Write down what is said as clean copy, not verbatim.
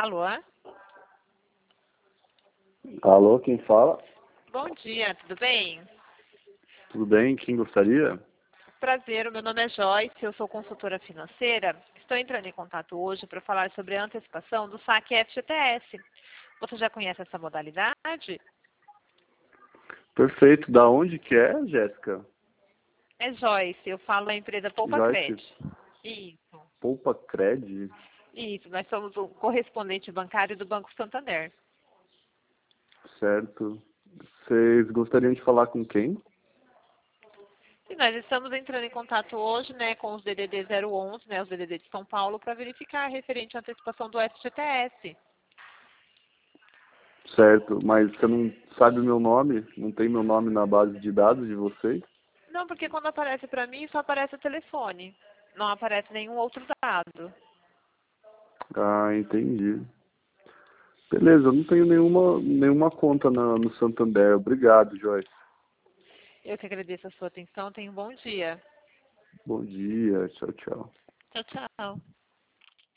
Alô? Alô, quem fala? Bom dia, tudo bem? Tudo bem? Quem gostaria? Prazer, o meu nome é Joyce, eu sou consultora financeira. Estou entrando em contato hoje para falar sobre a antecipação do saque FGTS. Você já conhece essa modalidade? Perfeito. Da onde que é, Jéssica? É Joyce, eu falo da empresa Poupa Joyce, Cred. Isso, Poupa Cred? isso, nós somos o correspondente bancário do Banco Santander. Certo. Vocês gostariam de falar com quem? E nós estamos entrando em contato hoje, né, com os DDD 011, né, os DDD de São Paulo, para verificar referente à antecipação do FGTS. Certo, mas você não sabe o meu nome? Não tem meu nome na base de dados de vocês? Não, porque quando aparece para mim, só aparece o telefone. Não aparece nenhum outro dado. Ah, entendi. Beleza, eu não tenho nenhuma conta no Santander. Obrigado, Joyce. Eu que agradeço a sua atenção. Tenha um bom dia. Bom dia, tchau, tchau. Tchau, tchau.